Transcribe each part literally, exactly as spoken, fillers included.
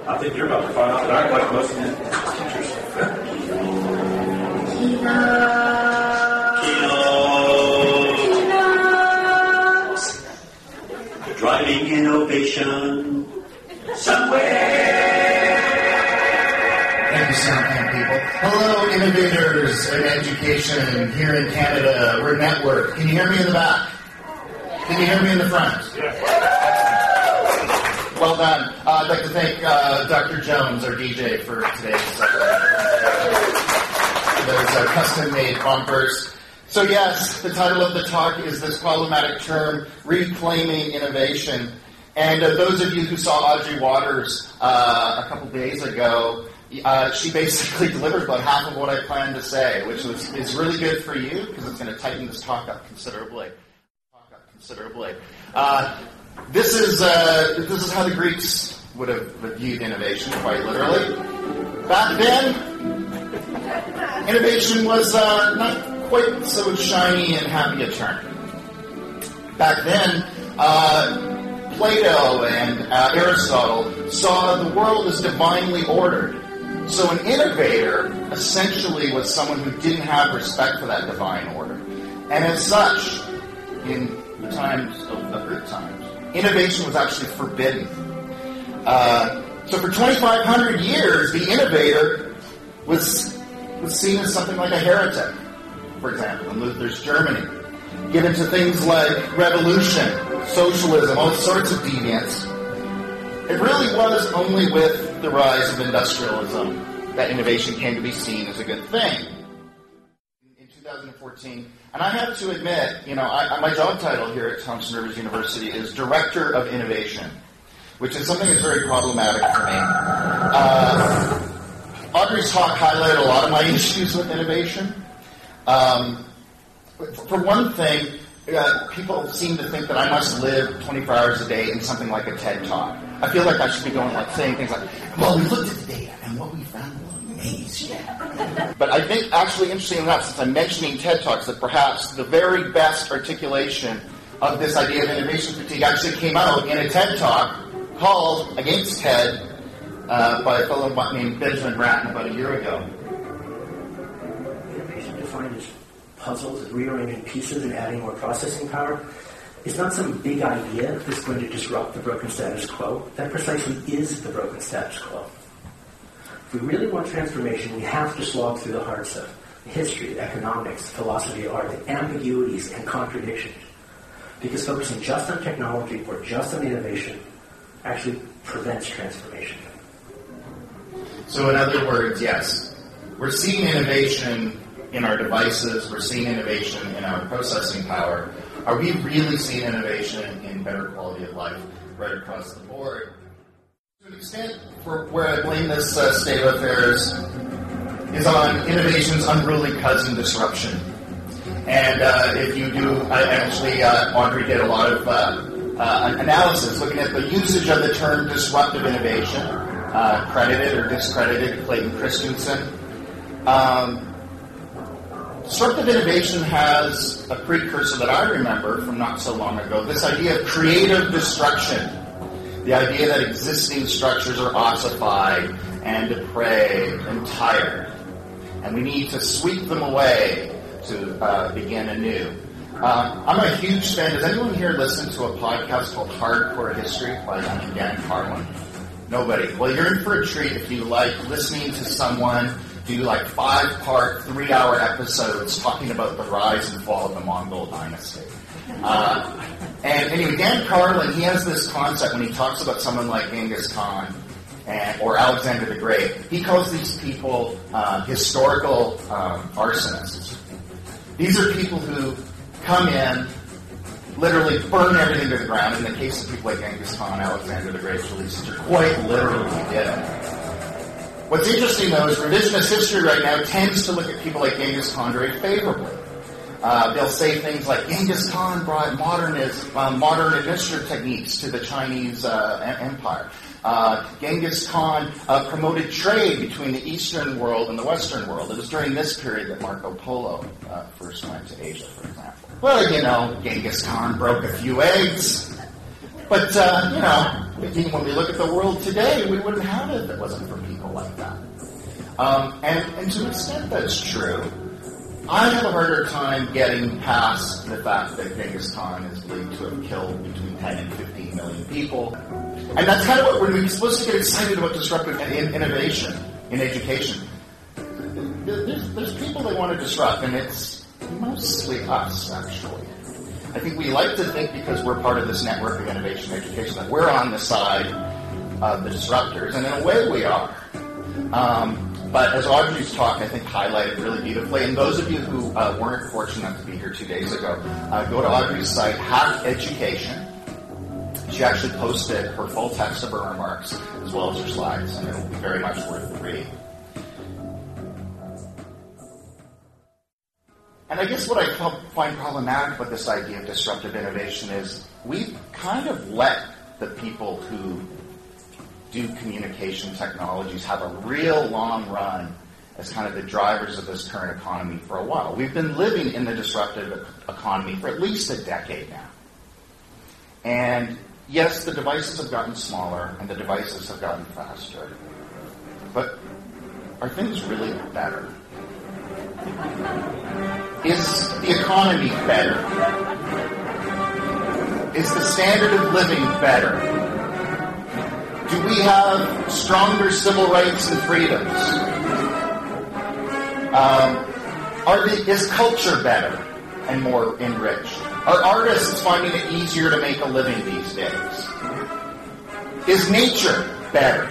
I think you're about to find out that I like most of these teachers. Kino. Kino. Driving innovation somewhere. Thank you, SoundCamp people. Hello, innovators in education here in Canada. We're networked. Can you hear me in the back? Can you hear me in the front? Well done. Uh, I'd like to thank uh, Doctor Jones, our D J, for today's uh, those uh, custom-made bumpers. So yes, the title of the talk is this problematic term, reclaiming innovation. And uh, those of you who saw Audrey Waters uh, a couple days ago, uh, she basically delivered about half of what I planned to say, which was, is really good for you because it's going to tighten this talk up considerably. Talk up considerably. Uh, this is uh, this is how the Greeks would have viewed innovation, quite literally. Back then, innovation was uh, not quite so shiny and happy a term. Back then, uh, Plato and uh, Aristotle saw the world as divinely ordered. So an innovator essentially was someone who didn't have respect for that divine order. And as such, in the times of the Greek times, innovation was actually forbidden. Uh, so for twenty-five hundred years, the innovator was, was seen as something like a heretic, for example, in Luther's Germany. Given to things like revolution, socialism, all sorts of deviance. It really was only with the rise of industrialism that innovation came to be seen as a good thing. In two thousand fourteen, and I have to admit, you know, I, my job title here at Thompson Rivers University is Director of Innovation, which is something that's very problematic for me. Uh, Audrey's talk highlighted a lot of my issues with innovation. Um, for one thing, Uh, people seem to think that I must live twenty-four hours a day in something like a TED Talk. I feel like I should be going like saying things like, well, we looked at the data and what we found will amaze you. But I think actually interesting enough, since I'm mentioning TED Talks, that perhaps the very best articulation of this idea of innovation fatigue actually came out in a TED Talk called Against TED uh, by a fellow named Benjamin Bratton about a year ago. Innovation defined as puzzles, rearranging pieces and adding more processing power. It's not some big idea that's going to disrupt the broken status quo. That precisely is the broken status quo. If we really want transformation, we have to slog through the hard stuff. History, economics, philosophy, art, the ambiguities and contradictions. Because focusing just on technology or just on innovation actually prevents transformation. So in other words, yes, we're seeing innovation in our devices, we're seeing innovation in our processing power. Are we really seeing innovation in better quality of life right across the board? To an extent, for where I blame this uh, state of affairs is on innovation's unruly cousin, disruption. And uh, if you do, I actually, uh, Audrey did a lot of uh, uh, analysis looking at the usage of the term disruptive innovation, uh, credited or discredited Clayton Christensen. Um, Disruptive innovation has a precursor that I remember from not so long ago, this idea of creative destruction. The idea that existing structures are ossified and depraved and tired. And we need to sweep them away to uh, begin anew. Uh, I'm a huge fan. Does anyone here listen to a podcast called Hardcore History by Dan Carlin? Nobody. Well, you're in for a treat if you like listening to someone do like five-part, three-hour episodes talking about the rise and fall of the Mongol dynasty. Uh, and anyway, Dan Carlin, he has this concept when he talks about someone like Genghis Khan and, or Alexander the Great. He calls these people uh, historical um, arsonists. These are people who come in, literally burn everything to the ground. In the case of people like Genghis Khan, Alexander the Great, releases are quite literally did it. What's interesting, though, is revisionist history right now tends to look at people like Genghis Khan very favorably. Uh, they'll say things like, Genghis Khan brought modernist, uh, modern administrative techniques to the Chinese uh, empire. Uh, Genghis Khan uh, promoted trade between the Eastern world and the Western world. It was during this period that Marco Polo uh, first went to Asia, for example. Well, you know, Genghis Khan broke a few eggs. But, uh, you know, even when we look at the world today, we wouldn't have it if it wasn't for people like that. Um, and, and to an extent that's true. I have a harder time getting past the fact that Genghis Khan is believed to have killed between ten and fifteen million people. And that's kind of what we're supposed to get excited about disruptive in, innovation in education. There's, there's people they want to disrupt, and it's mostly us, actually. I think we like to think because we're part of this network of innovation education that we're on the side of the disruptors, and in a way we are. Um, but as Audrey's talk, I think, highlighted really beautifully, and those of you who uh, weren't fortunate enough to be here two days ago, uh, go to Audrey's site, Hack Education. She actually posted her full text of her remarks as well as her slides, and it will be very much worth the read. And I guess what I find problematic with this idea of disruptive innovation is we've kind of let the people who do communication technologies have a real long run as kind of the drivers of this current economy for a while. We've been living in the disruptive economy for at least a decade now. And yes, the devices have gotten smaller and the devices have gotten faster. But are things really better? Is the economy better? Is the standard of living better? Do we have stronger civil rights and freedoms? Um, are the, is culture better and more enriched? Are artists finding it easier to make a living these days? Is nature better?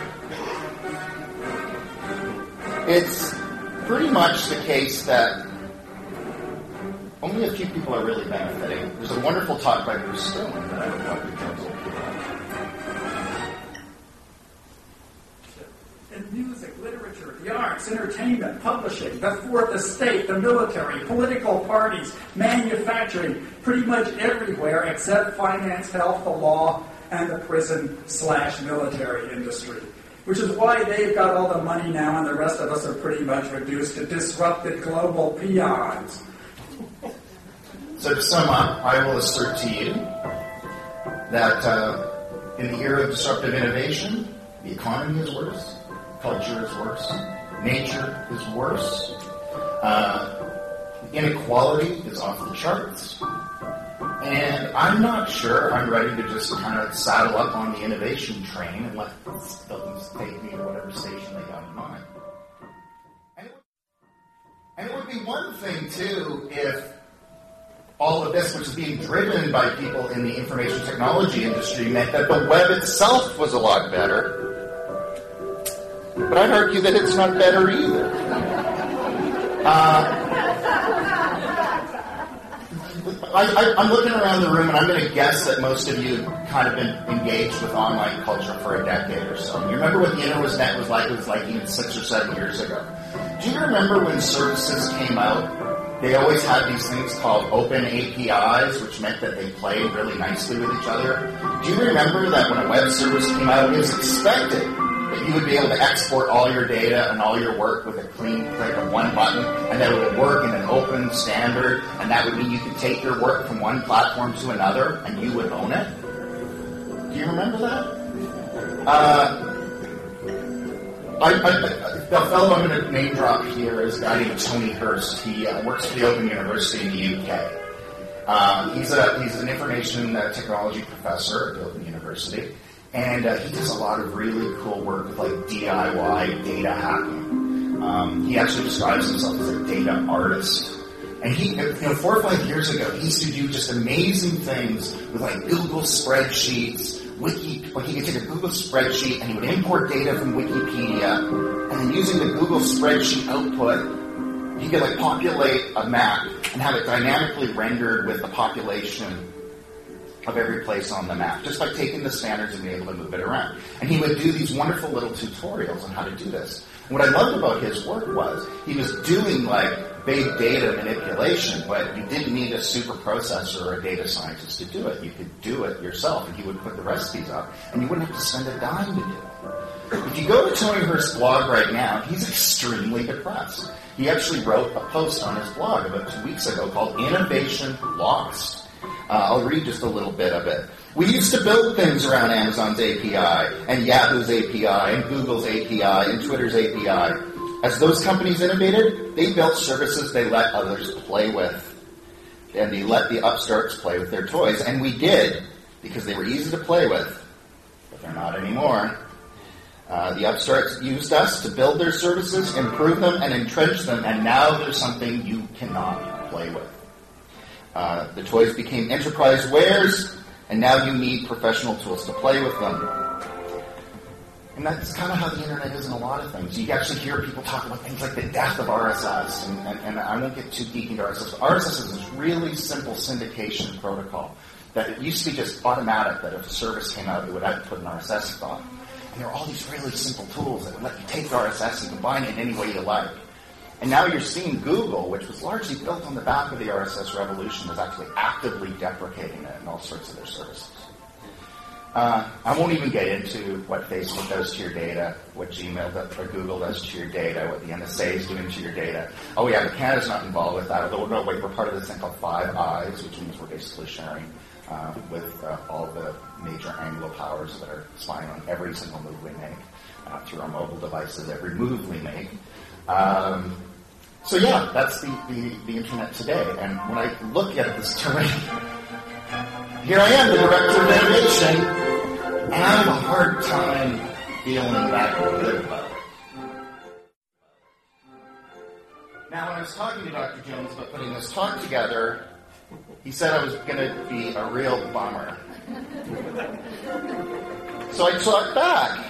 It's pretty much the case that only a few people are really benefiting. There's a wonderful talk by Bruce Sterling that I would love to tell people. In music, literature, the arts, entertainment, publishing, the fourth estate, the military, political parties, manufacturing, pretty much everywhere except finance, health, the law, and the prison slash military industry. Which is why they've got all the money now and the rest of us are pretty much reduced to disrupted global peons. So to sum up, I will assert to you that uh, in the era of disruptive innovation, the economy is worse, culture is worse, nature is worse, uh, inequality is off the charts, and I'm not sure I'm ready to just kind of saddle up on the innovation train and let them take me to whatever station they got in mind. And it, and it would be one thing, too, if all of this, which is being driven by people in the information technology industry, meant that the web itself was a lot better. But I'd argue that it's not better either. Uh, I, I, I'm looking around the room, and I'm going to guess that most of you have kind of been engaged with online culture for a decade or so. You remember what the internet was like? It was like even six or seven years ago. Do you remember when services came out? They always had these things called open A P Is, which meant that they played really nicely with each other. Do you remember that when a web service came out, it was expected that you would be able to export all your data and all your work with a clean click of one button, and that it would work in an open standard, and that would mean you could take your work from one platform to another, and you would own it? Do you remember that? Uh, I, I, the fellow I'm going to name drop here is a guy named Tony Hurst. He uh, works for the Open University in the U K. Um, he's, a, he's an information uh, technology professor at the Open University. And uh, he does a lot of really cool work with like D I Y data hacking. Um, he actually describes himself as a data artist. And he, you know, four or five years ago, he used to do just amazing things with like Google spreadsheets, Wiki. Like he could take a Google spreadsheet and he would import data from Wikipedia, and then using the Google spreadsheet output, he could like populate a map and have it dynamically rendered with the population of every place on the map, just by taking the standards and being able to move it around. And he would do these wonderful little tutorials on how to do this. And what I loved about his work was he was doing like big data manipulation, but you didn't need a super processor or a data scientist to do it. You could do it yourself, and he would put the recipes up, and you wouldn't have to spend a dime to do it. If you go to Tony Hurst's blog right now, he's extremely depressed. He actually wrote a post on his blog about two weeks ago called Innovation Lost. Uh, I'll read just a little bit of it. We used to build things around Amazon's A P I, and Yahoo's A P I, and Google's A P I, and Twitter's A P I. As those companies innovated, they built services they let others play with. And they let the upstarts play with their toys. And we did, because they were easy to play with. But they're not anymore. Uh, the upstarts used us to build their services, improve them, and entrench them, and now there's something you cannot play with. Uh, the toys became enterprise wares, and now you need professional tools to play with them. And that's kind of how the internet is in a lot of things. You actually hear people talk about things like the death of R S S, and, and, and I won't get too deep into R S S. R S S is this really simple syndication protocol that it used to be just automatic, that if a service came out, it would have to put an R S S on. And there are all these really simple tools that would let you take R S S and combine it in any way you like. And now you're seeing Google, which was largely built on the back of the R S S revolution, is actually actively deprecating it in all sorts of their services. Uh, I won't even get into what Facebook does to your data, what Gmail does, or Google does to your data, what the N S A is doing to your data. Oh yeah, but Canada's not involved with that. Although, no, wait, we're part of this thing called Five Eyes, which means we're basically sharing uh, with uh, all the major Anglo powers that are spying on every single move we make uh, through our mobile devices, every move we make. Um, so yeah, that's the, the, the internet today. And when I look at this terrain, here I am, the director of innovation, and I have a hard time feeling that good about it. Now, when I was talking to Doctor Jones about putting this talk together, he said I was going to be a real bummer. So I talked back.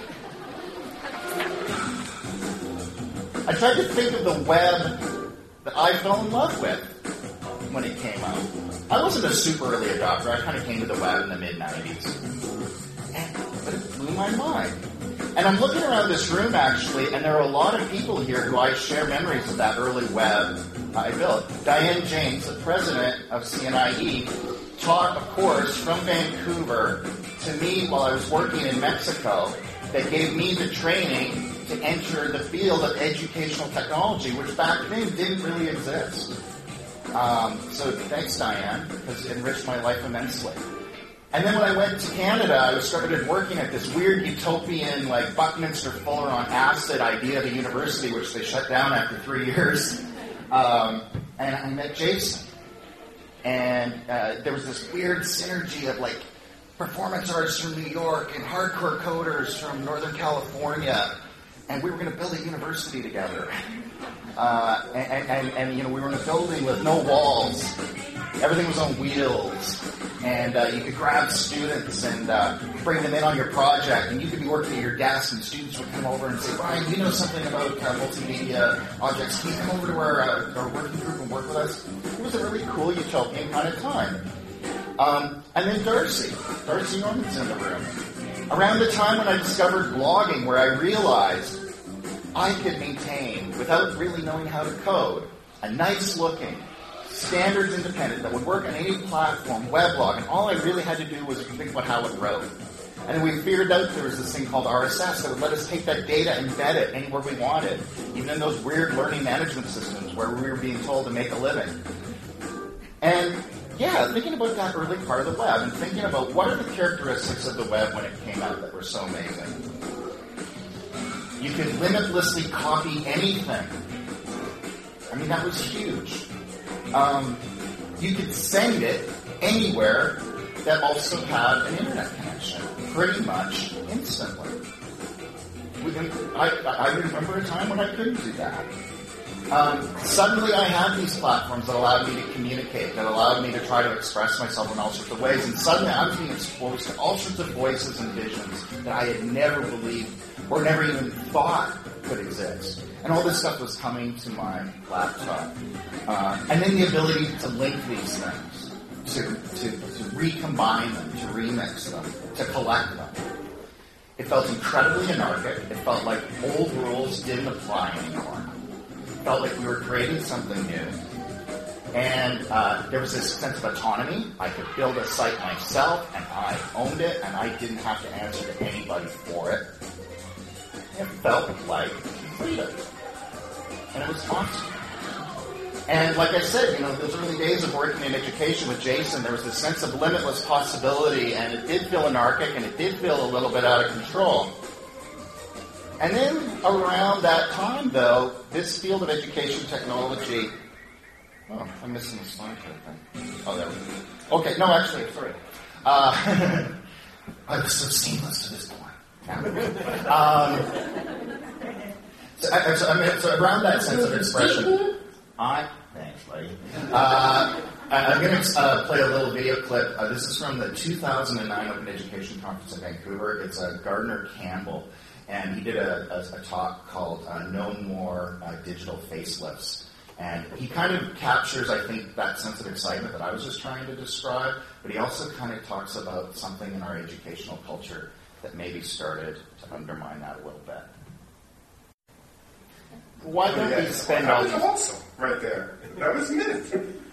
I tried to think of the web that I fell in love with when it came out. I wasn't a super early adopter. I kind of came to the web in the mid nineties. And, but it blew my mind. And I'm looking around this room, actually, and there are a lot of people here who I share memories of that early web I built. Diane James, the president of C N I E, taught a course from Vancouver to me while I was working in Mexico that gave me the training to enter the field of educational technology, which back then didn't really exist. Um, so thanks, Diane, because it enriched my life immensely. And then when I went to Canada, I started working at this weird utopian, like, Buckminster Fuller on acid idea of a university, which they shut down after three years. Um, and I met Jason. And uh, there was this weird synergy of, like, performance artists from New York and hardcore coders from Northern California. And we were going to build a university together. Uh, and, and, and, you know, we were in a building with no walls. Everything was on wheels. And uh, you could grab students and uh, bring them in on your project. And you could be working at your desk, and students would come over and say, Brian, you know something about uh, multimedia objects. Can you come over to our, uh, our working group and work with us? It was a really cool utopian kind of time. Um, and then Darcy. Darcy Norman's in the room. Around the time when I discovered blogging, where I realized I could maintain, without really knowing how to code, a nice-looking, standards independent that would work on any platform, weblog, and all I really had to do was think about how it wrote. And then we figured out there was this thing called R S S that would let us take that data and embed it anywhere we wanted, even in those weird learning management systems where we were being told to make a living. And yeah, thinking about that early part of the web and thinking about what are the characteristics of the web when it came out that were so amazing. You could limitlessly copy anything. I mean, that was huge. Um, you could send it anywhere that also had an internet connection, pretty much instantly. Within, I, I remember a time when I couldn't do that. Um, suddenly I had these platforms that allowed me to communicate, that allowed me to try to express myself in all sorts of ways, and suddenly I was being exposed to all sorts of voices and visions that I had never believed or never even thought could exist. And all this stuff was coming to my laptop. Uh, and then the ability to link these things, to, to, to recombine them, to remix them, to collect them. It felt incredibly anarchic. It felt like old rules didn't apply anymore. It felt like we were creating something new. And uh, there was this sense of autonomy. I could build a site myself, and I owned it, and I didn't have to answer to anybody for it. It felt like freedom. And it was awesome. And like I said, you know, those early days of working in education with Jason, there was this sense of limitless possibility, and it did feel anarchic, and it did feel a little bit out of control. And then around that time, though, this field of education technology... Oh, I'm missing the slide here, I think. Oh, there we go. Okay, no, actually, sorry. Uh, I was so seamless to this point. um, so, I, so, I mean, so around that sense of expression... I... Thanks, buddy. Uh, I'm going to uh, play a little video clip. Uh, this is from the two thousand nine Open Education Conference in Vancouver. It's uh, Gardner Campbell, and he did a, a, a talk called uh, No More uh, Digital Facelifts. And he kind of captures, I think, that sense of excitement that I was just trying to describe, but he also kind of talks about something in our educational culture that maybe started to undermine that a little bit. Why don't we spend all these... That was awesome, right there. That was mint.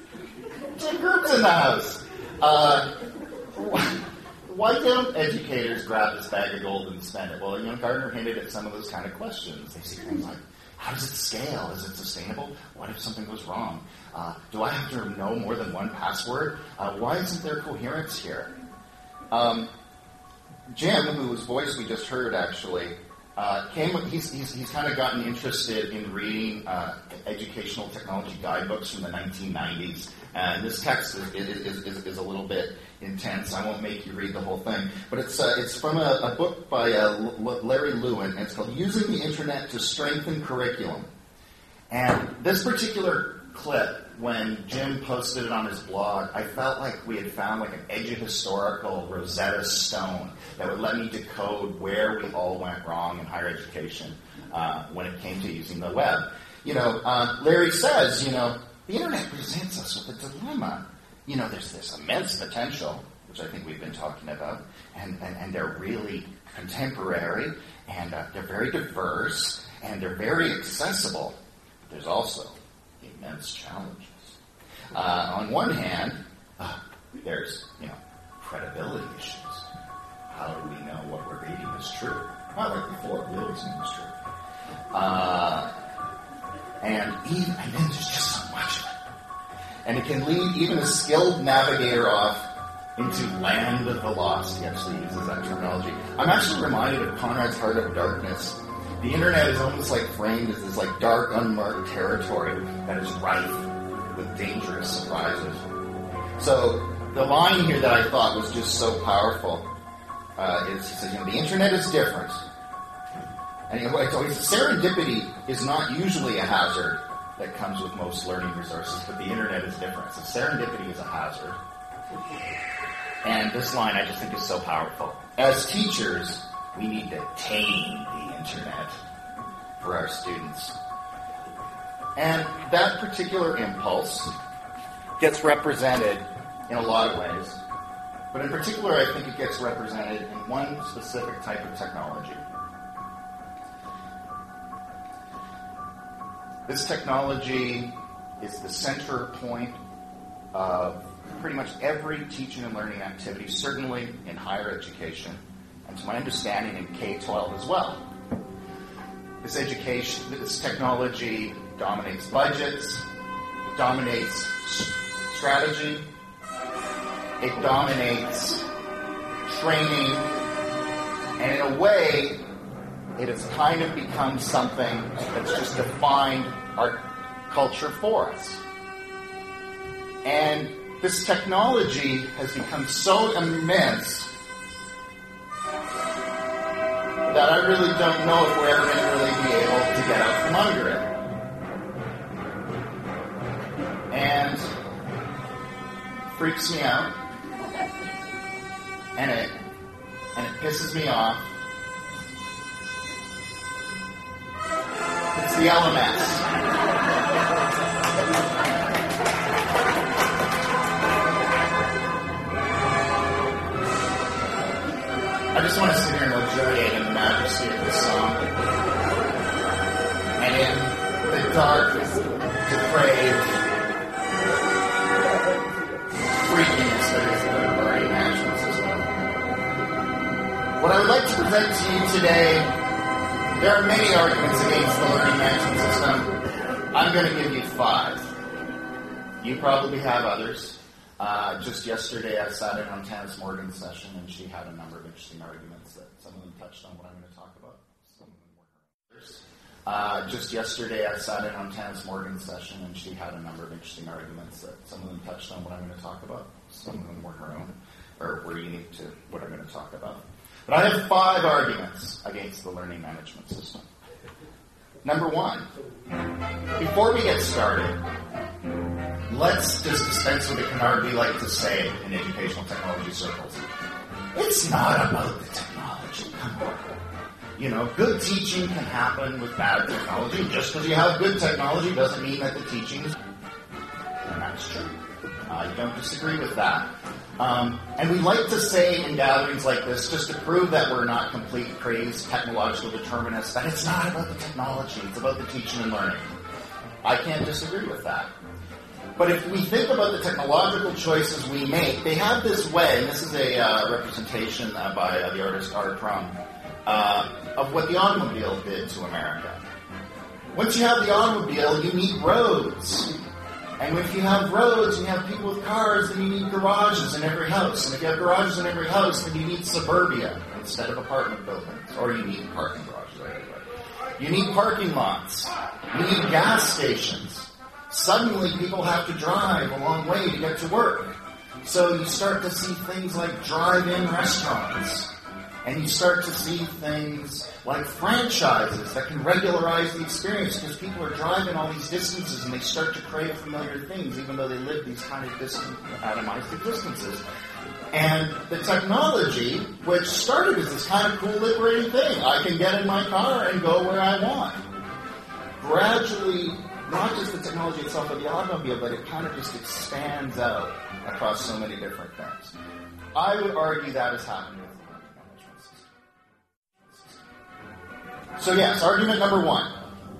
Two groups in the house. Uh, why, why don't educators grab this bag of gold and spend it? Well, you know, Gardner hinted at some of those kind of questions. They see things like, how does it scale? Is it sustainable? What if something goes wrong? Uh, do I have to know more than one password? Uh, why isn't there coherence here? Um, Jim, whose voice we just heard, actually, Uh, came. He's, he's, he's kind of gotten interested in reading uh, educational technology guidebooks from the nineteen nineties, and this text is, is, is, is a little bit intense. I won't make you read the whole thing, but it's uh, it's from a, a book by uh, L- Larry Lewin, and it's called "Using the Internet to Strengthen Curriculum." And this particular clip, when Jim posted it on his blog, I felt like we had found like an eduhistorical Rosetta Stone that would let me decode where we all went wrong in higher education uh, when it came to using the web. You know, uh, Larry says, you know, the internet presents us with a dilemma. You know, there's this immense potential, which I think we've been talking about, and, and, and they're really contemporary, and uh, they're very diverse, and they're very accessible. There's also immense challenges. Uh, on one hand, uh, there's, you know, credibility issues. How do we know what we're reading is true? Not like before, we always knew it was true. Uh, and, even, and then there's just so much of it. And it can lead even a skilled navigator off into land of the lost. He actually uses that terminology. I'm actually reminded of Conrad's Heart of Darkness. The internet is almost like framed as this like dark, unmarked territory that is rife with dangerous surprises. So the line here that I thought was just so powerful uh, is, he says, you know, the internet is different. And you know, it's always, serendipity is not usually a hazard that comes with most learning resources, but the internet is different. So serendipity is a hazard. And this line I just think is so powerful. As teachers, we need to tame the internet for our students. And that particular impulse gets represented in a lot of ways. But in particular, I think it gets represented in one specific type of technology. This technology is the center point of pretty much every teaching and learning activity, certainly in higher education, and to my understanding in K twelve as well. This education, this technology dominates budgets, it dominates strategy, it dominates training, and in a way, it has kind of become something that's just defined our culture for us. And this technology has become so immense that I really don't know if we're ever going to really be able to get out from under it. And it freaks me out. And it and it pisses me off. It's the L M S. I just want to sit here and luxuriate in the majesty of the song. And in the dark, depraved freakiness that is the learning management system. What I would like to present to you today, there are many arguments against the learning management system. I'm going to give you five. You probably have others. Uh, just yesterday, I sat in on Tanis Morgan's session, and she had a number of interesting arguments that some of them touched on what I'm going to talk about. Some of them were hers. Uh, just yesterday, I sat in on Tanis Morgan's session, and she had a number of interesting arguments that some of them touched on what I'm going to talk about. Some of them were her own, or were unique to what I'm going to talk about. But I have five arguments against the learning management system. Number one, before we get started, let's just dispense with the canard we like to say in educational technology circles. It's not about the technology. Come on. You know, good teaching can happen with bad technology. Just because you have good technology doesn't mean that the teaching is... And that's true. I don't disagree with that. Um, and we like to say in gatherings like this, just to prove that we're not complete crazed technological determinists, that it's not about the technology, it's about the teaching and learning. I can't disagree with that. But if we think about the technological choices we make, they have this way, and this is a uh, representation uh, by uh, the artist Art Crum, uh, of what the automobile did to America. Once you have the automobile, you need roads. And if you have roads and you have people with cars, then you need garages in every house. And if you have garages in every house, then you need suburbia instead of apartment buildings. Or you need parking garages everywhere. You need parking lots. You need gas stations. Suddenly people have to drive a long way to get to work. So you start to see things like drive-in restaurants. And you start to see things like franchises that can regularize the experience because people are driving all these distances and they start to crave familiar things even though they live these kind of distant, atomized existences. And the technology, which started as this kind of cool, liberating thing, I can get in my car and go where I want, gradually, not just the technology itself of the automobile, but it kind of just expands out across so many different things. I would argue that is happening with the learning management system. So yes, argument number one.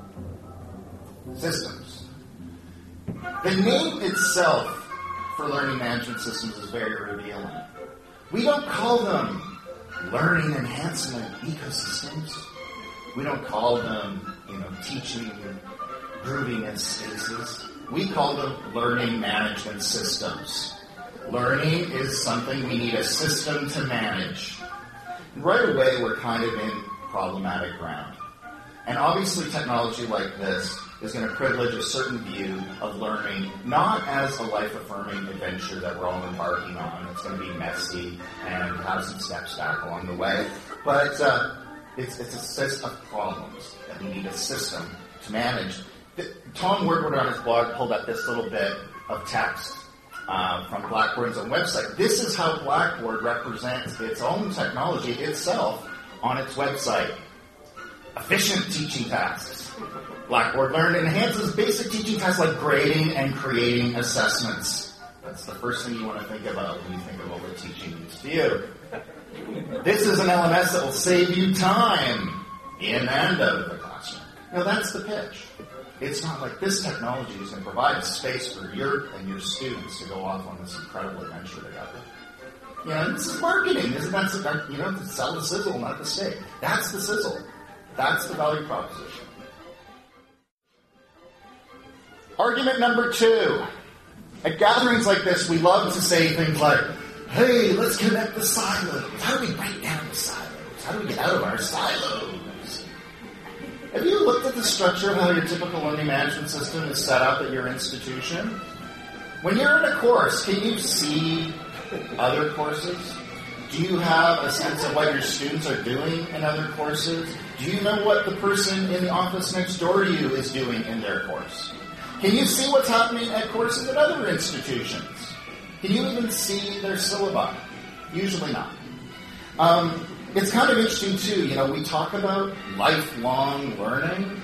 Systems. The name itself for learning management systems is very revealing. We don't call them learning enhancement ecosystems. We don't call them, you know, teaching grooving in spaces. We call them learning management systems. Learning is something we need a system to manage. Right away, we're kind of in problematic ground. And obviously, technology like this is going to privilege a certain view of learning, not as a life-affirming adventure that we're all embarking on. It's going to be messy and have some steps back along the way. But uh, it's, it's a set of problems that we need a system to manage. Tom Woodward on his blog pulled up this little bit of text uh, from Blackboard's own website. This is how Blackboard represents its own technology itself on its website. Efficient teaching tasks. Blackboard Learn enhances basic teaching tasks like grading and creating assessments. That's the first thing you want to think about when you think of what teaching means to you. This is an L M S that will save you time in and out of the classroom. Now that's the pitch. It's not like this technology is going to provide a space for your and your students to go off on this incredible adventure together. You know, this is marketing. This is that's you know to sell the sizzle, not the steak. That's the sizzle. That's the value proposition. Argument number two. At gatherings like this, we love to say things like, hey, let's connect the silos. How do we break down the silos? How do we get out of our silos? Have you looked at the structure of how your typical learning management system is set up at your institution? When you're in a course, can you see other courses? Do you have a sense of what your students are doing in other courses? Do you know what the person in the office next door to you is doing in their course? Can you see what's happening at courses at other institutions? Can you even see their syllabi? Usually not. Um, it's kind of interesting, too. You know, we talk about lifelong learning,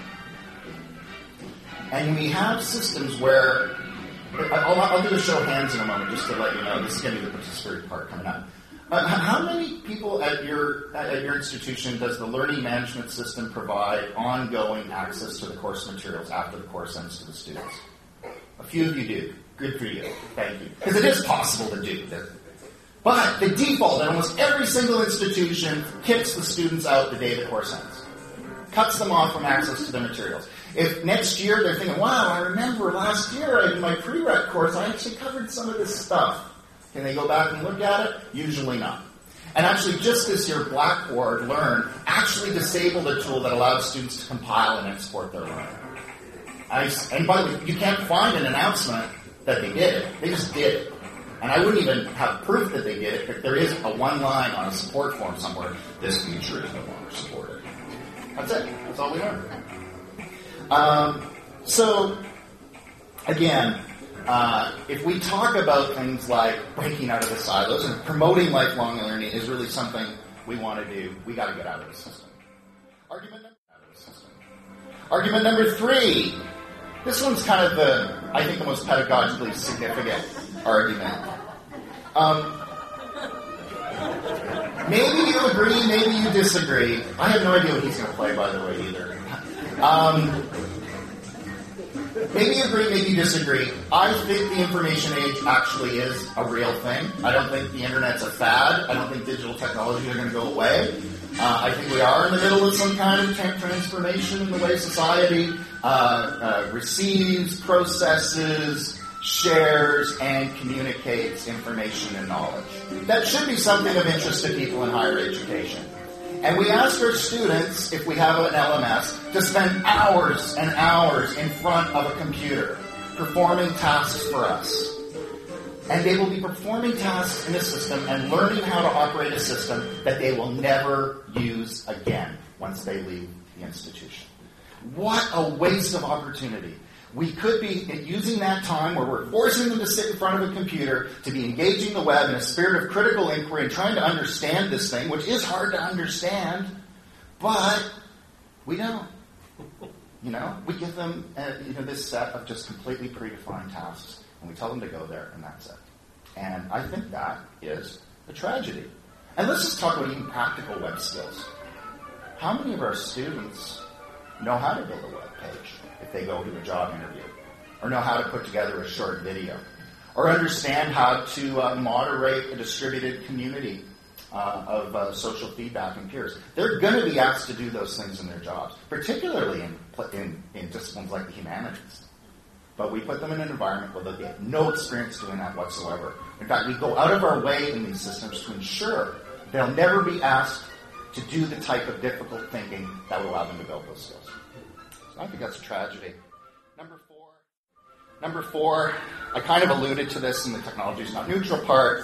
and we have systems where... I'll, I'll do a show of hands in a moment just to let you know. This is going to be the participatory part coming up. Uh, how many people at your at your institution does the learning management system provide ongoing access to the course materials after the course ends to the students? A few of you do. Good for you. Thank you. Because it is possible to do this. But the default in almost every single institution kicks the students out the day the course ends. cuts them off from access to the materials. If next year they're thinking, wow, I remember last year in my prereq course, I actually covered some of this stuff. Can they go back and look at it? Usually not. And actually, just this year, Blackboard Learn actually disabled a tool that allowed students to compile and export their learning. I, and by the way, you can't find an announcement that they did it. They just did it. And I wouldn't even have proof that they did it, but there is a one line on a support form somewhere, this feature is no longer supported. That's it. That's all we learned. Um, so, again, uh, if we talk about things like breaking out of the silos and promoting lifelong learning is really something we want to do, we got to get out of the system. Argument number, out of the system. Argument number three. This one's kind of the, I think, the most pedagogically significant argument. Um, maybe you agree, maybe you disagree. I have no idea what he's going to play, by the way, either. Um, maybe you agree, maybe you disagree. I think the information age actually is a real thing. I don't think the internet's a fad. I don't think digital technologies are going to go away. Uh, I think we are in the middle of some kind of transformation in the way society uh, uh, receives, processes, shares, and communicates information and knowledge. That should be something of interest to people in higher education. And we ask our students, if we have an L M S, to spend hours and hours in front of a computer performing tasks for us. And they will be performing tasks in a system and learning how to operate a system that they will never use again once they leave the institution. What a waste of opportunity. We could be using that time where we're forcing them to sit in front of a computer, to be engaging the web in a spirit of critical inquiry and trying to understand this thing, which is hard to understand, but we don't. You know, we give them uh, you know, this set of just completely predefined tasks, and we tell them to go there, and that's it. And I think that is a tragedy. And let's just talk about even practical web skills. How many of our students know how to build a web page if they go to a job interview? Or know how to put together a short video? Or understand how to uh, moderate a distributed community uh, of uh, social feedback and peers? They're going to be asked to do those things in their jobs, particularly in, in, in disciplines like the humanities. But we put them in an environment where they'll get no experience doing that whatsoever. In fact, we go out of our way in these systems to ensure they'll never be asked to do the type of difficult thinking that will allow them to build those skills. So I think that's a tragedy. Number four. Number four, I kind of alluded to this in the technology is not neutral part.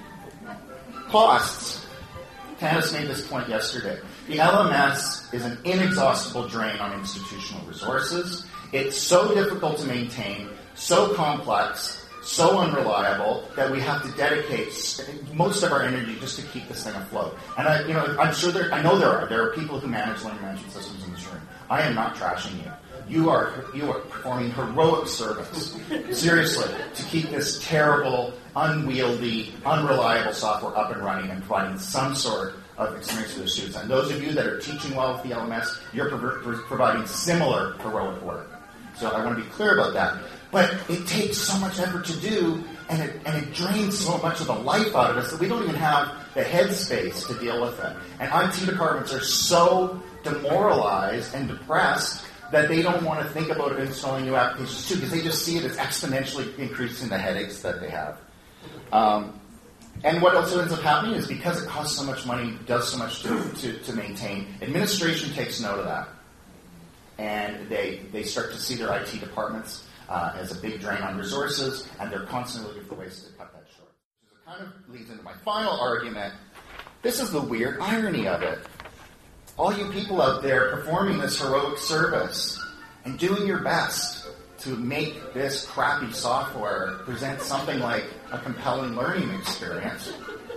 Costs. Tanis made this point yesterday. The L M S is an inexhaustible drain on institutional resources. It's so difficult to maintain, so complex, so unreliable that we have to dedicate most of our energy just to keep this thing afloat. And I, you know, I'm sure there. I know there are. There are people who manage learning management systems in this room. I am not trashing you. You are you are performing heroic service, seriously, to keep this terrible, unwieldy, unreliable software up and running and providing some sort of experience for the students. And those of you that are teaching well with the L M S, you're pro- providing similar heroic work. So I want to be clear about that. But it takes so much effort to do, and it, and it drains so much of the life out of us that we don't even have the headspace to deal with it. And I T departments are so demoralized and depressed that they don't want to think about installing new applications too, because they just see it as exponentially increasing the headaches that they have. Um, and what also ends up happening is because it costs so much money, does so much to, to, to maintain, administration takes note of that. And they, they start to see their I T departments uh, as a big drain on resources, and they're constantly looking for ways to cut that short. Which kind of leads into my final argument. This is the weird irony of it. All you people out there performing this heroic service and doing your best to make this crappy software present something like a compelling learning experience,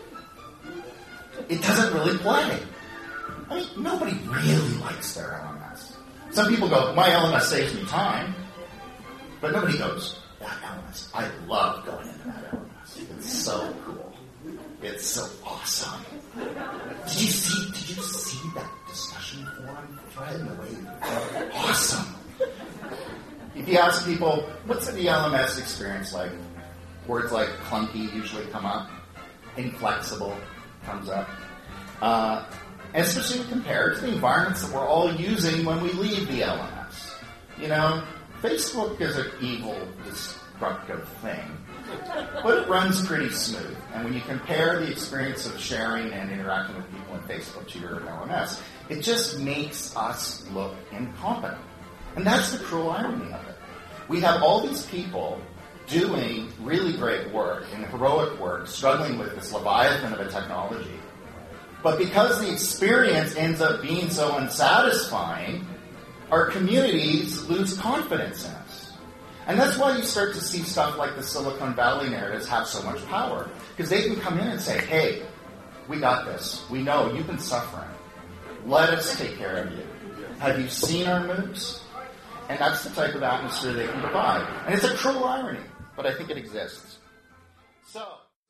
it doesn't really play. I mean, nobody really likes their L M S. Some people go, my L M S saves me time, but nobody goes, that L M S, I love going into that L M S. It's so cool. It's so awesome. Did you see, did you see that discussion forum thread in the way? Awesome. If you ask people, what's the L M S experience like? Words like clunky usually come up. Inflexible comes up. Uh, And especially compared to the environments that we're all using when we leave the L M S. You know, Facebook is an evil, destructive thing, but it runs pretty smooth. And when you compare the experience of sharing and interacting with people on Facebook to your L M S, it just makes us look incompetent. And that's the cruel irony of it. We have all these people doing really great work and heroic work, struggling with this leviathan of a technology. But because the experience ends up being so unsatisfying, our communities lose confidence in us. And that's why you start to see stuff like the Silicon Valley narratives have so much power. Because they can come in and say, hey, we got this. We know you've been suffering. Let us take care of you. Have you seen our moves? And that's the type of atmosphere they can provide. And it's a cruel irony, but I think it exists. So,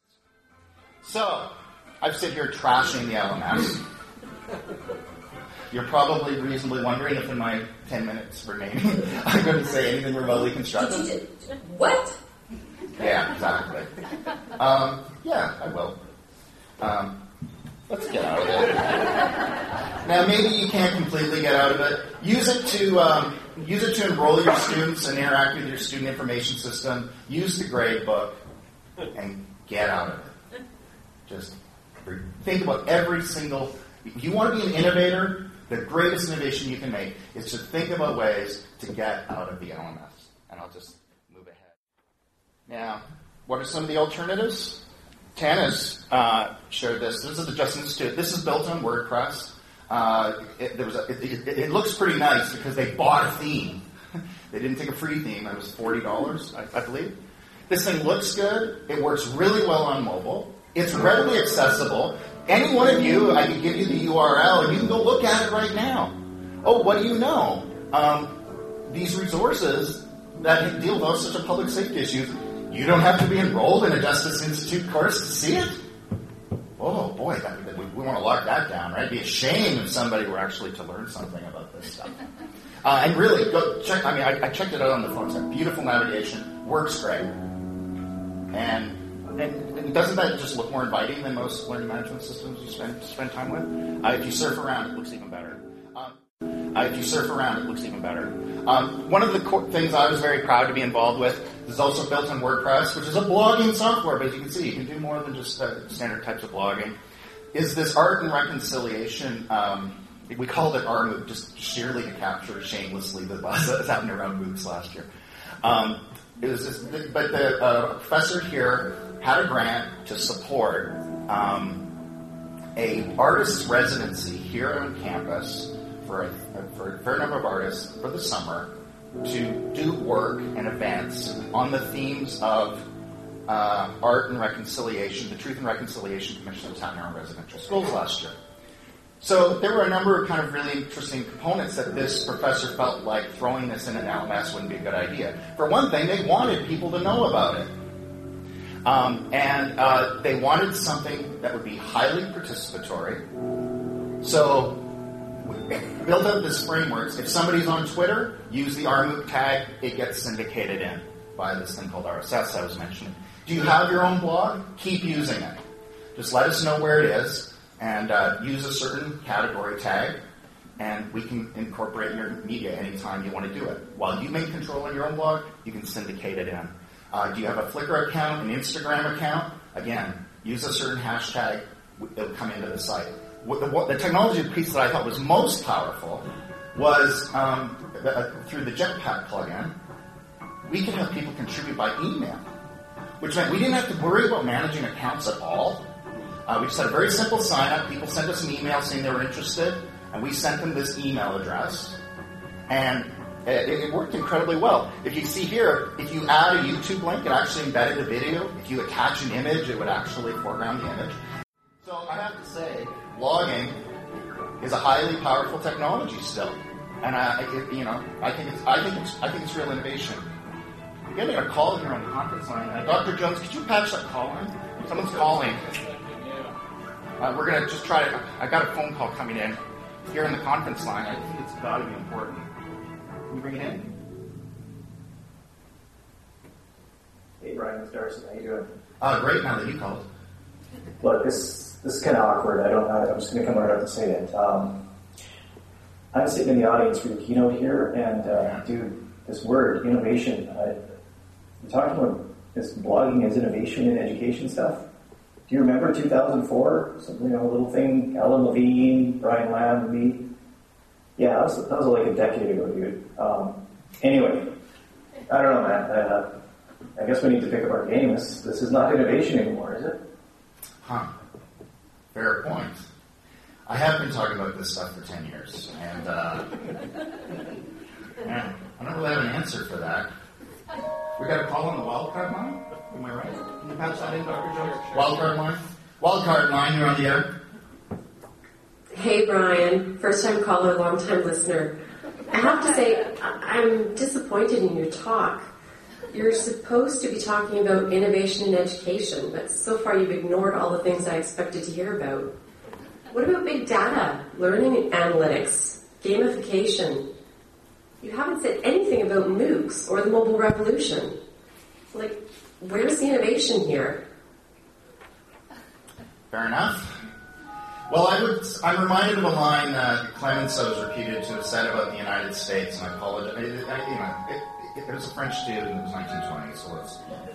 so, I've sit here trashing the L M S. You're probably reasonably wondering if in my ten minutes remaining I'm going to say anything remotely constructive. What? Yeah, exactly. Um, yeah, I will. Um, let's get out of it. Now, maybe you can't completely get out of it. Use it to um, use it to enroll your students and interact with your student information system. Use the grade book and get out of it. Just think about every single... If you want to be an innovator, the greatest innovation you can make is to think about ways to get out of the L M S. And I'll just move ahead. Now, what are some of the alternatives? Tanis uh, showed this. This is the Just Institute. This is built on WordPress. Uh, it, there was a, it, it, it looks pretty nice because they bought a theme. They didn't take a free theme. It was forty dollars, I, I believe. This thing looks good. It works really well on mobile. It's readily accessible. Any one of you, I can give you the U R L, and you can go look at it right now. Oh, what do you know? Um, these resources that deal with such a public safety issue, you don't have to be enrolled in a Justice Institute course to see it? Oh, boy, that, we, we want to lock that down, right? It'd be a shame if somebody were actually to learn something about this stuff. Uh, and really, go check. I mean, I, I checked it out on the phone. It's got beautiful navigation, works great. And... And doesn't that just look more inviting than most learning management systems you spend spend time with? Uh, if you surf around, it looks even better. Um, uh, if you surf around, it looks even better. Um, one of the co- things I was very proud to be involved with is also built on WordPress, which is a blogging software, but as you can see, you can do more than just uh, standard types of blogging. Is this art and reconciliation? Um, we called it R MOOC just sheerly to capture shamelessly the buzz that was happening around MOOCs last year. Um, it was just, but the uh, professor here had a grant to support um, a artist's residency here on campus for a, for a fair number of artists for the summer to do work and events on the themes of uh, art and reconciliation, the Truth and Reconciliation Commission that was happening around residential schools last year. So there were a number of kind of really interesting components that this professor felt like throwing this in an L M S wouldn't be a good idea. For one thing, they wanted people to know about it. Um, and uh, they wanted something that would be highly participatory. So we built out this framework. If somebody's on Twitter, use the R MOOC tag, it gets syndicated in by this thing called R S S I was mentioning. Do you have your own blog? Keep using it. Just let us know where it is and uh, use a certain category tag, and we can incorporate your media anytime you want to do it. While you may control on your own blog, you can syndicate it in. Uh, do you have a Flickr account, an Instagram account? Again, use a certain hashtag, it'll come into the site. What the, what the technology piece that I thought was most powerful was um, the, uh, through the Jetpack plugin, we could have people contribute by email, which meant we didn't have to worry about managing accounts at all. Uh, we just had a very simple sign-up. People sent us an email saying they were interested, and we sent them this email address, and It, it worked incredibly well. If you see here, if you add a YouTube link, it actually embedded the video. If you attach an image, it would actually foreground the image. So I have to say, blogging is a highly powerful technology still, and I, it, you know, I think it's, I think it's, I think it's real innovation. I'm getting a call here on the conference line. Uh, Doctor Jones, could you patch that call in? Someone's calling. Uh, we're gonna just try to. I got a phone call coming in here in the conference line. I think it's got to be important. Can you bring it in? Hey, Brian, it's Darcy. How you doing? Uh, great, now that you called. Look, this this is kind of awkward. I don't know. I'm just going to come right out and say it. Um, I'm sitting in the audience for the keynote here, and uh, dude, this word, innovation, I, you're talking about this blogging as innovation in education stuff. Do you remember two thousand four? Some, you know, little thing, Ellen Levine, Brian Lamb, and me. Yeah, that was, that was like a decade ago, dude. Um, anyway, I don't know, man. Uh, I guess we need to pick up our game. This, this is not innovation anymore, is it? Huh. Fair point. I have been talking about this stuff for ten years, and uh, man, I don't really have an answer for that. We got a call on the wildcard line? Am I right? Can you patch that in, Doctor Jones? Wildcard line? Wildcard line, you're on the air. Hey, Brian. First-time caller, long-time listener. I have to say, I'm disappointed in your talk. You're supposed to be talking about innovation in education, but so far you've ignored all the things I expected to hear about. What about big data, learning analytics, gamification? You haven't said anything about MOOCs or the mobile revolution. Like, where's the innovation here? Fair enough. Well, I would, I'm reminded of a line that Clemenceau is reputed to have said about the United States, and I apologize. I, I, you know, it, it was a French dude, and it was nineteen twenty, so it's...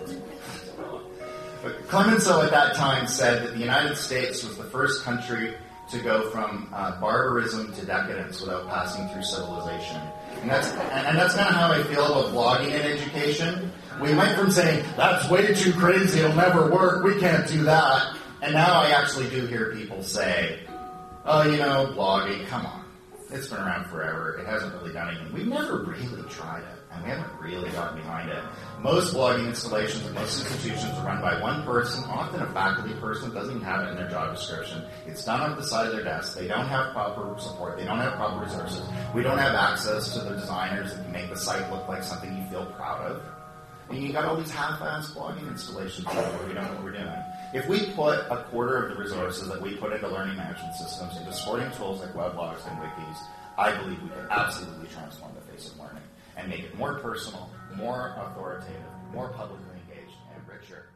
But Clemenceau at that time said that the United States was the first country to go from uh, barbarism to decadence without passing through civilization. And that's and, and that's kind of how I feel about blogging in education. We went from saying, that's way too crazy, it'll never work, we can't do that. And now I actually do hear people say, oh, you know, blogging, come on. It's been around forever. It hasn't really done anything. We've never really tried it, and we haven't really gotten behind it. Most blogging installations at most institutions are run by one person, often a faculty person, doesn't even have it in their job description. It's done off the side of their desk. They don't have proper support. They don't have proper resources. We don't have access to the designers that can make the site look like something you feel proud of. And you got all these half-assed blogging installations where we don't know what we're doing. If we put a quarter of the resources that we put into learning management systems into supporting tools like weblogs and wikis, I believe we could absolutely transform the face of learning and make it more personal, more authoritative, more publicly engaged, and richer.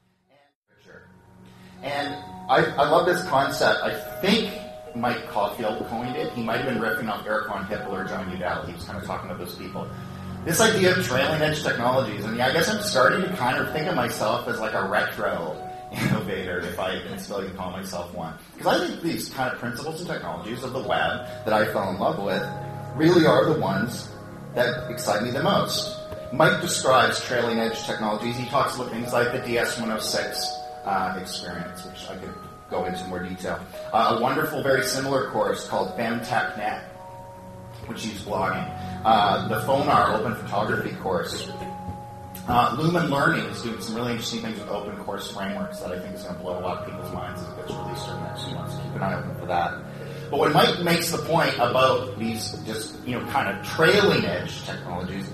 And richer. And I, I love this concept. I think Mike Caulfield coined it. He might have been riffing off Eric von Hippel or John Udall. He was kind of talking about those people. This idea of trailing edge technologies, and yeah, I guess I'm starting to kind of think of myself as like a retro innovator, if I can still even call myself one. Because I think these kind of principles and technologies of the web that I fell in love with really are the ones that excite me the most. Mike describes trailing edge technologies. He talks about things like the D S one oh six uh, experience, which I could go into more detail. Uh, a wonderful, very similar course called FemTechNet, which uses blogging. Uh, the Phonar Open Photography course. Uh, Lumen Learning is doing some really interesting things with open course frameworks that I think is going to blow a lot of people's minds as it gets released over the next few months. Keep an eye open for that. But when Mike makes the point about these just, you know, kind of trailing edge technologies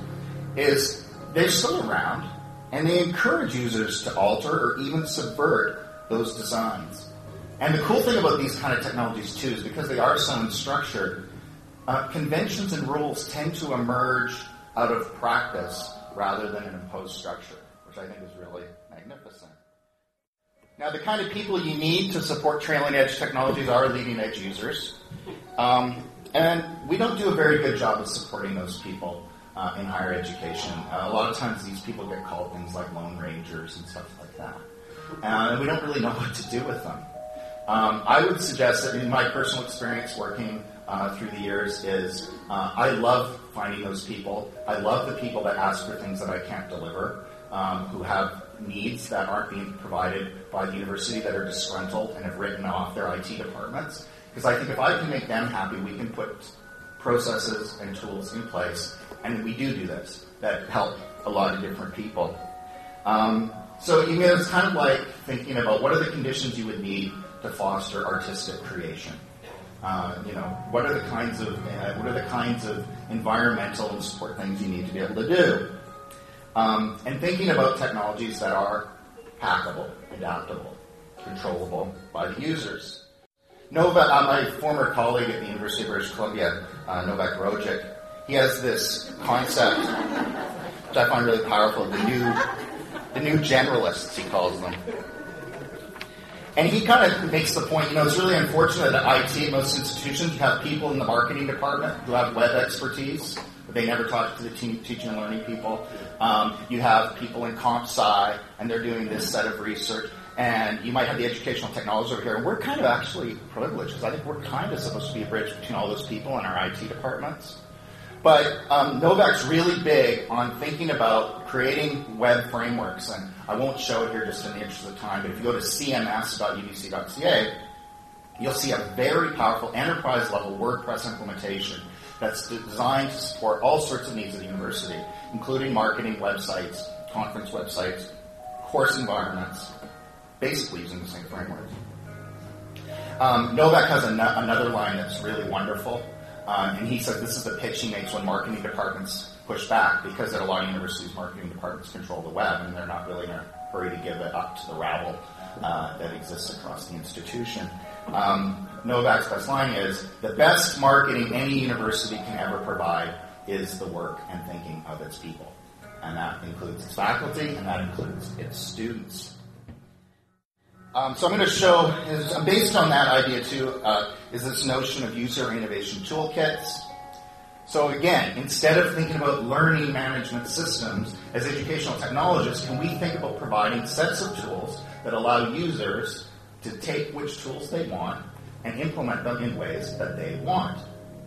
is they're still around and they encourage users to alter or even subvert those designs. And the cool thing about these kind of technologies too is because they are so unstructured, Uh, conventions and rules tend to emerge out of practice rather than an imposed structure, which I think is really magnificent. Now, the kind of people you need to support trailing edge technologies are leading edge users. Um, and we don't do a very good job of supporting those people uh, in higher education. Uh, a lot of times these people get called things like Lone Rangers and stuff like that. Uh, and we don't really know what to do with them. Um, I would suggest that in my personal experience working Uh, through the years is uh, I love finding those people. I love the people that ask for things that I can't deliver, um, who have needs that aren't being provided by the university, that are disgruntled and have written off their I T departments. Because I think if I can make them happy, we can put processes and tools in place, and we do do this, that help a lot of different people. Um, so you know, it's kind of like thinking about what are the conditions you would need to foster artistic creation. Uh, you know, what are the kinds of uh, what are the kinds of environmental and support things you need to be able to do? Um, and thinking about technologies that are hackable, adaptable, controllable by the users. Novak, uh, my former colleague at the University of British Columbia, uh, Novak Rojic, he has this concept which I find really powerful. The new, the new generalists, he calls them. And he kind of makes the point, you know, it's really unfortunate that I T at most institutions have people in the marketing department who have web expertise, but they never talk to the te- teaching and learning people. Um, you have people in comp sci, and they're doing this set of research. And you might have the educational technology over here. And we're kind of actually privileged, because I think we're kind of supposed to be a bridge between all those people in our I T departments. But um, Novak's really big on thinking about creating web frameworks, and I won't show it here just in the interest of time, but if you go to c m s dot u b c dot c a, you'll see a very powerful enterprise-level WordPress implementation that's designed to support all sorts of needs of the university, including marketing websites, conference websites, course environments, basically using the same framework. Um, Novak has an- another line that's really wonderful. Um, and he said this is the pitch he makes when marketing departments push back, because at a lot of universities, marketing departments control the web, and they're not really in a hurry to give it up to the rabble uh, that exists across the institution. Um, Novak's best line is, the best marketing any university can ever provide is the work and thinking of its people. And that includes its faculty, and that includes its students. Um, so I'm going to show, is, based on that idea too, uh, is this notion of user innovation toolkits. So again, instead of thinking about learning management systems, as educational technologists, can we think about providing sets of tools that allow users to take which tools they want and implement them in ways that they want?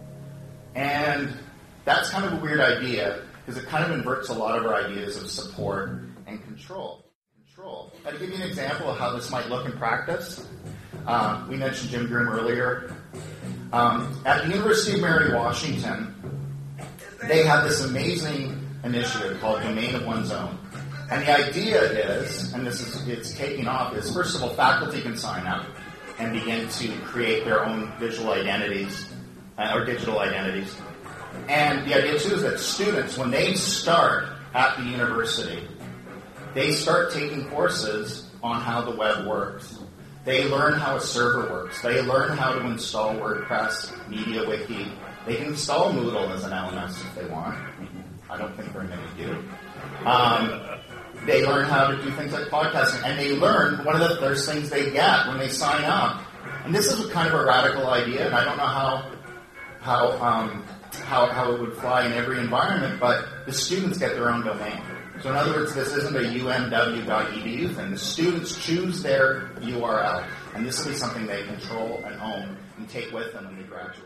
And that's kind of a weird idea, because it kind of inverts a lot of our ideas of support and control. Now, to give you an example of how this might look in practice, um, we mentioned Jim Groom earlier. Um, at the University of Mary Washington, they have this amazing initiative called Domain of One's Own. And the idea is, and this is it's taking off, is first of all, faculty can sign up and begin to create their own visual identities, uh, or digital identities. And the idea too is that students, when they start at the university, they start taking courses on how the web works. They learn how a server works. They learn how to install WordPress, MediaWiki. They can install Moodle as an L M S if they want. I don't think very many do. Um, they learn how to do things like podcasting. And they learn, one of the first things they get when they sign up, and this is a kind of a radical idea, and I don't know how how um, how, how it would fly in every environment, but the students get their own domain. So in other words, this isn't a U M W dot E D U thing. The students choose their U R L, and this will be something they control and own and take with them when they graduate.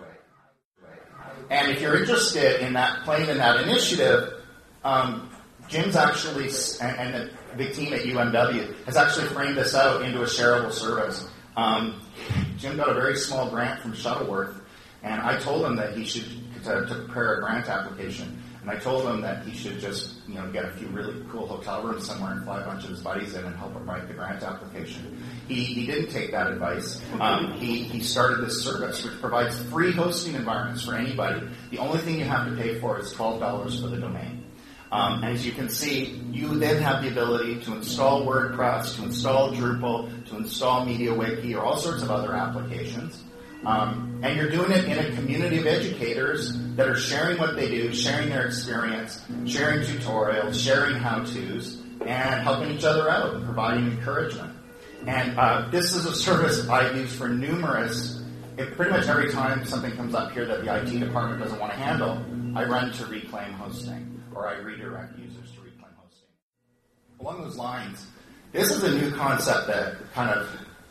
And if you're interested in that, playing in that initiative, um, Jim's actually, and, and the big team at U M W, has actually framed this out into a shareable service. Um, Jim got a very small grant from Shuttleworth, and I told him that he should, to, to prepare a grant application. And I told him that he should just, you know, get a few really cool hotel rooms somewhere and fly a bunch of his buddies in and help him write the grant application. He he didn't take that advice. Um, he, he started this service which provides free hosting environments for anybody. The only thing you have to pay for is twelve dollars for the domain. Um, and as you can see, you then have the ability to install WordPress, to install Drupal, to install MediaWiki, or all sorts of other applications. Um, and you're doing it in a community of educators that are sharing what they do, sharing their experience, sharing tutorials, sharing how-tos, and helping each other out and providing encouragement. And uh, this is a service I've used for numerous, if pretty much every time something comes up here that the I T department doesn't want to handle, I run to Reclaim Hosting, or I redirect users to Reclaim Hosting. Along those lines, this is a new concept that kind of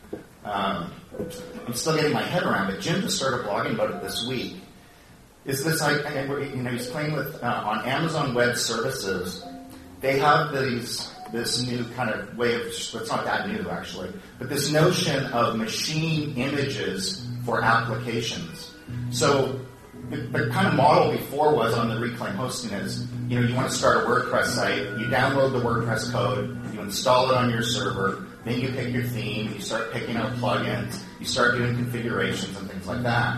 Um, I'm still getting my head around it. Jim just started blogging about it this week. Is this like, you know, he's playing with, uh, on Amazon Web Services, they have these, this new kind of way of, it's not that new actually, but this notion of machine images for applications. So the, the kind of model before was on the Reclaim Hosting is, you know, you want to start a WordPress site, you download the WordPress code, you install it on your server, then you pick your theme, you start picking out plugins, you start doing configurations and things like that.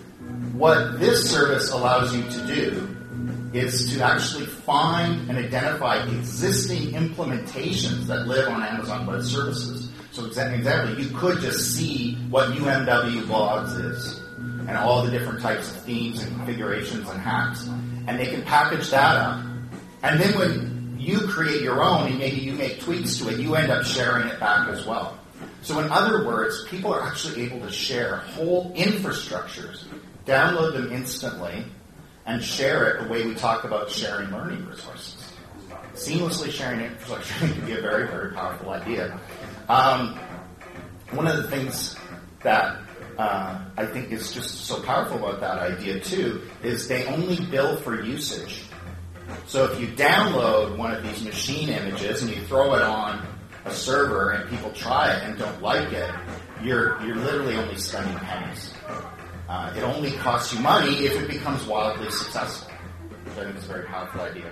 What this service allows you to do is to actually find and identify existing implementations that live on Amazon Web Services. So exactly, you could just see what U M W Blogs is and all the different types of themes and configurations and hacks. And they can package that up. And then when you create your own, and maybe you make tweaks to it, you end up sharing it back as well. So in other words, people are actually able to share whole infrastructures, download them instantly, and share it the way we talk about sharing learning resources. Seamlessly sharing infrastructure can be a very, very powerful idea. Um, one of the things that uh, I think is just so powerful about that idea, too, is they only bill for usage. So if you download one of these machine images and you throw it on a server and people try it and don't like it, you're you're literally only spending pennies. Uh, it only costs you money if it becomes wildly successful, which I think is a very powerful idea.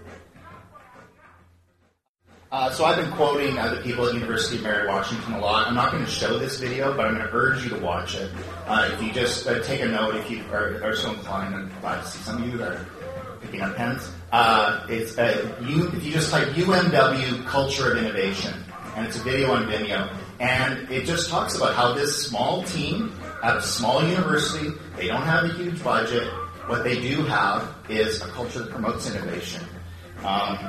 Uh, so I've been quoting uh, the people at the University of Mary Washington a lot. I'm not going to show this video, but I'm going to urge you to watch it. Uh, if you just uh, take a note, if you are, are so inclined, and I'm glad to see some of you that are picking up pens. Uh, it's uh, you, if you just type U M W Culture of Innovation, and it's a video on Vimeo, and it just talks about how this small team at a small university, they don't have a huge budget. What they do have is a culture that promotes innovation. Um,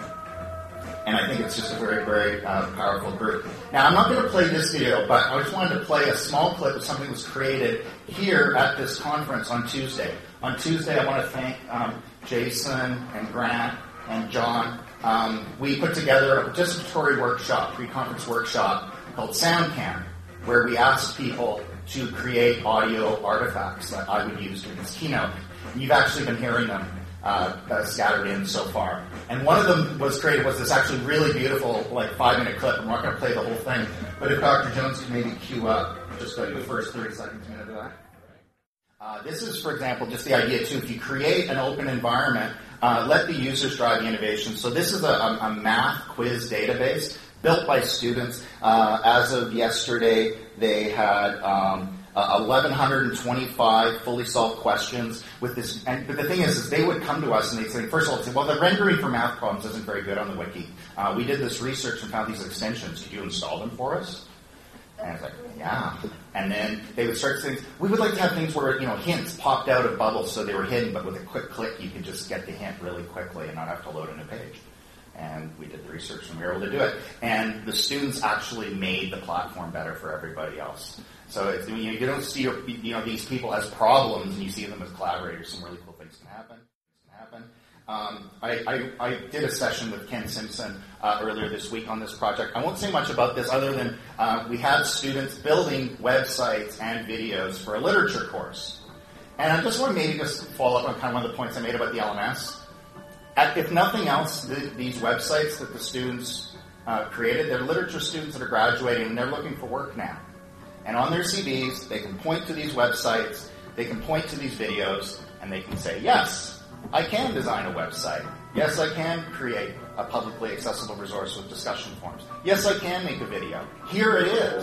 And I think it's just a very, very uh, powerful group. Now, I'm not going to play this video, but I just wanted to play a small clip of something that was created here at this conference on Tuesday. On Tuesday, I want to thank um, Jason and Grant and John. Um, we put together a participatory workshop, pre-conference workshop, called SoundCam, where we asked people to create audio artifacts that I would use during this keynote. And you've actually been hearing them Uh, uh, scattered in so far. And one of them was created was this actually really beautiful, like, five-minute clip. I'm not going to play the whole thing, but if Doctor Jones could maybe cue up just like the first thirty seconds, minute of that. Uh, this is, for example, just the idea, too. If you create an open environment, uh, let the users drive the innovation. So this is a, a, a math quiz database built by students. Uh, as of yesterday, they had Um, Uh, eleven twenty-five fully solved questions with this. And, but the thing is, is they would come to us and they'd say, first of all, say, well, the rendering for math problems isn't very good on the wiki. Uh, we did this research and found these extensions. Could you install them for us? And I was like, yeah. And then they would start saying, we would like to have things where, you know, hints popped out of bubbles so they were hidden, but with a quick click, you could just get the hint really quickly and not have to load a new page. And we did the research and we were able to do it. And the students actually made the platform better for everybody else. So it's, you, know, you don't see you know these people as problems, and you see them as collaborators. Some really cool things can happen. Things can happen. Um, I, I, I did a session with Ken Simpson uh, earlier this week on this project. I won't say much about this other than uh, we had students building websites and videos for a literature course. And I just want to maybe just follow up on kind of one of the points I made about the L M S. At, if nothing else, the, these websites that the students uh, created, they're literature students that are graduating, and they're looking for work now. And on their C Vs, they can point to these websites, they can point to these videos, and they can say, yes, I can design a website. Yes, I can create a publicly accessible resource with discussion forums. Yes, I can make a video. Here it is.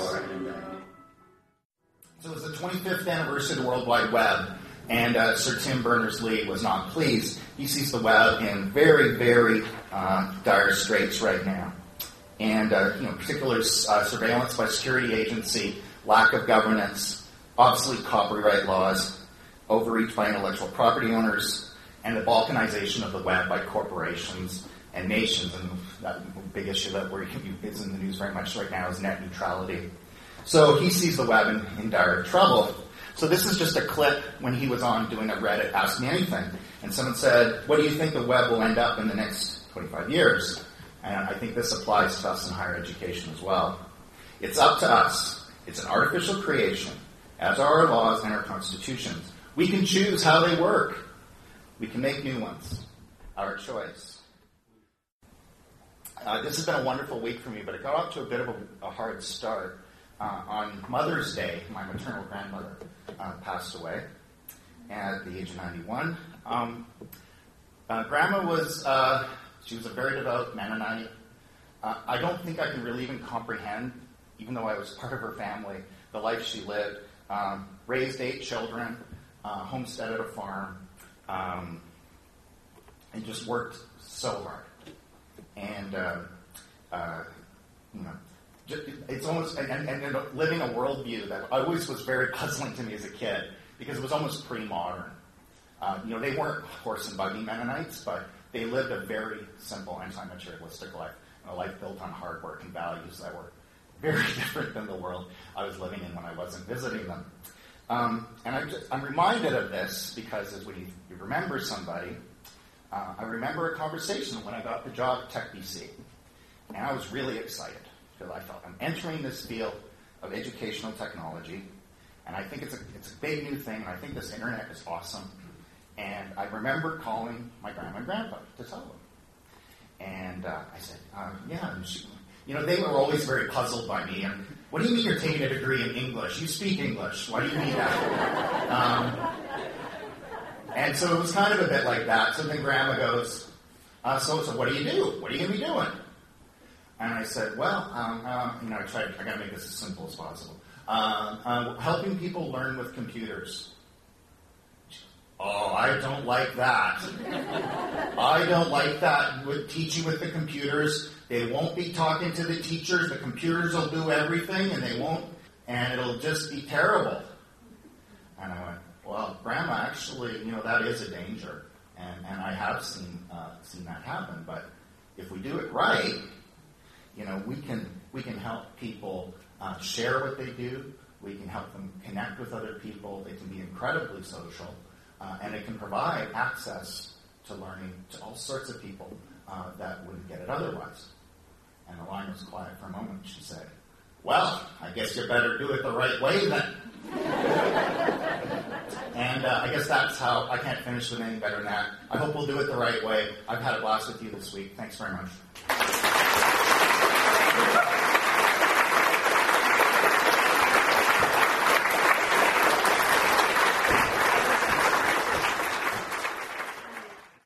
So it was the twenty-fifth anniversary of the World Wide Web, and uh, Sir Tim Berners-Lee was not pleased. He sees the web in very, very uh, dire straits right now. And, uh, you know, particular uh, surveillance by security agency, lack of governance, obsolete copyright laws, overreach by intellectual property owners, and the balkanization of the web by corporations and nations. And that big issue that we're, is in the news very much right now is net neutrality. So he sees the web in, in dire trouble. So this is just a clip when he was on doing a Reddit Ask Me Anything. And someone said, what do you think the web will end up in the next twenty-five years? And I think this applies to us in higher education as well. It's up to us. It's an artificial creation, as are our laws and our constitutions. We can choose how they work. We can make new ones. Our choice. Uh, this has been a wonderful week for me, but it got off to a bit of a, a hard start. Uh, on Mother's Day, my maternal grandmother uh, passed away at the age of ninety-one. Um, uh, Grandma was, uh, she was a very devout Mennonite. Uh, I don't think I can really even comprehend, even though I was part of her family, the life she lived. Um, raised eight children, uh, homesteaded a farm, um, and just worked so hard. And, uh, uh, you know, just, it's almost, and, and, and living a worldview that always was very puzzling to me as a kid, because it was almost pre-modern. Uh, you know, they weren't horse and buggy Mennonites, but they lived a very simple anti-materialistic life, a life built on hard work and values that were very different than the world I was living in when I wasn't visiting them. Um, and I'm, just, I'm reminded of this because as when you, you remember somebody, uh, I remember a conversation when I got the job at TechBC. And I was really excited because I felt I'm entering this field of educational technology, and I think it's a, it's a big new thing, and I think this internet is awesome. And I remember calling my grandma and grandpa to tell them. And uh, I said, uh, yeah, and she, you know, they were always very puzzled by me. And what do you mean you're taking a degree in English? You speak English. Why do you need that? Um, and so it was kind of a bit like that. So then Grandma goes, uh, so, so what do you do? What are you going to be doing? And I said, well, um, um, you know, I tried, I got to make this as simple as possible. Um, um, helping people learn with computers. Oh, I don't like that. I don't like that with teaching with the computers. They won't be talking to the teachers. The computers will do everything, and they won't, and it'll just be terrible. And I went, well, Grandma, actually, you know, that is a danger, and, and I have seen uh, seen that happen. But if we do it right, you know, we can we can help people uh, share what they do. We can help them connect with other people. They can be incredibly social. Uh, and it can provide access to learning to all sorts of people uh, that wouldn't get it otherwise. And the line was quiet for a moment. She said, well, I guess you better do it the right way then. And uh, I guess that's how, I can't finish with anything better than that. I hope we'll do it the right way. I've had a blast with you this week. Thanks very much.